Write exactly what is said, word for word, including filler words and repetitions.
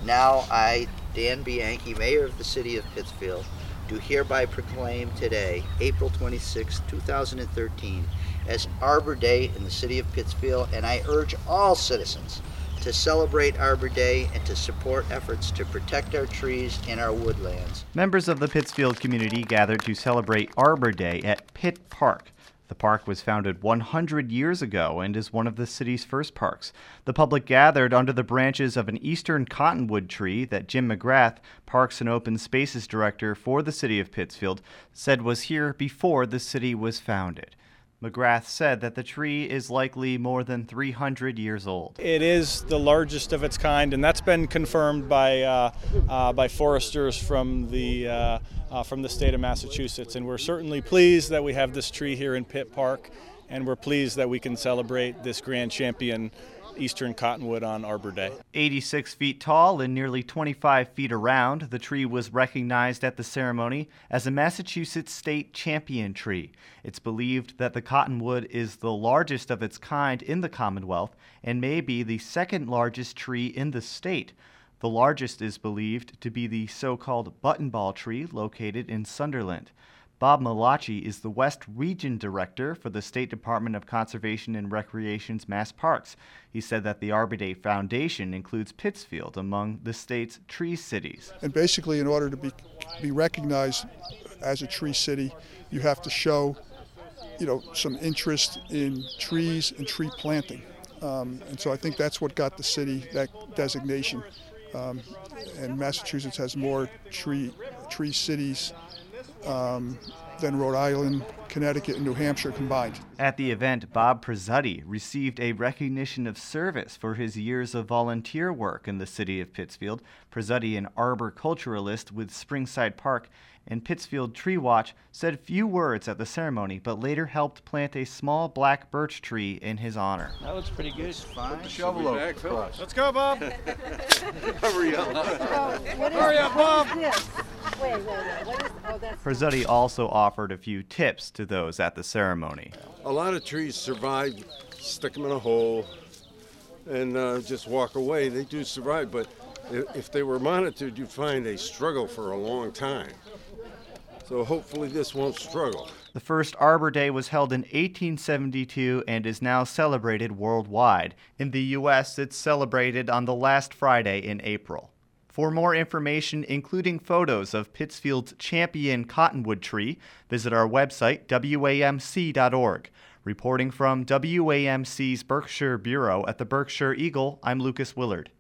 now I, Dan Bianchi, Mayor of the City of Pittsfield, do hereby proclaim today, April twenty-sixth, two thousand thirteen, as Arbor Day in the City of Pittsfield, and I urge all citizens to celebrate Arbor Day and to support efforts to protect our trees and our woodlands. Members of the Pittsfield community gathered to celebrate Arbor Day at Pitt Park. The park was founded one hundred years ago and is one of the city's first parks. The public gathered under the branches of an eastern cottonwood tree that Jim McGrath, Parks and Open Spaces Director for the City of Pittsfield, said was here before the city was founded. McGrath said that the tree is likely more than three hundred years old. It is the largest of its kind, and that's been confirmed by uh, uh, by foresters from the uh, uh, from the state of Massachusetts. And we're certainly pleased that we have this tree here in Pitt Park, and we're pleased that we can celebrate this grand champion eastern cottonwood on Arbor Day. eighty-six feet tall and nearly twenty-five feet around, the tree was recognized at the ceremony as a Massachusetts state champion tree. It's believed that the cottonwood is the largest of its kind in the Commonwealth and may be the second largest tree in the state. The largest is believed to be the so-called buttonball tree located in Sunderland. Bob Malachi is the West Region Director for the State Department of Conservation and Recreation's Mass Parks. He said that the Arbor Day Foundation includes Pittsfield among the state's tree cities. And basically, in order to be be recognized as a tree city, you have to show, you know, some interest in trees and tree planting. Um, and so I think that's what got the city that designation. Um, and Massachusetts has more tree tree cities Um, than Rhode Island, Connecticut, and New Hampshire combined. At the event, Bob Prezzutti received a recognition of service for his years of volunteer work in the city of Pittsfield. Prezzutti, an arboriculturalist with Springside Park and Pittsfield Tree Watch, said few words at the ceremony, but later helped plant a small black birch tree in his honor. That looks pretty good. Fine. Put the shovel over. Let's go, Bob. Hurry up. Hurry up, Bob. This? Wait, wait, wait. What is, oh, that's Prezzutti also offered a few tips to those at the ceremony. A lot of trees survive, stick them in a hole, and uh, just walk away. They do survive, but if they were monitored, you'd find they struggle for a long time. So hopefully this won't struggle. The first Arbor Day was held in eighteen seventy-two and is now celebrated worldwide. In the U S, it's celebrated on the last Friday in April. For more information, including photos of Pittsfield's champion cottonwood tree, visit our website, W A M C dot org. Reporting from W A M C's Berkshire Bureau at the Berkshire Eagle, I'm Lucas Willard.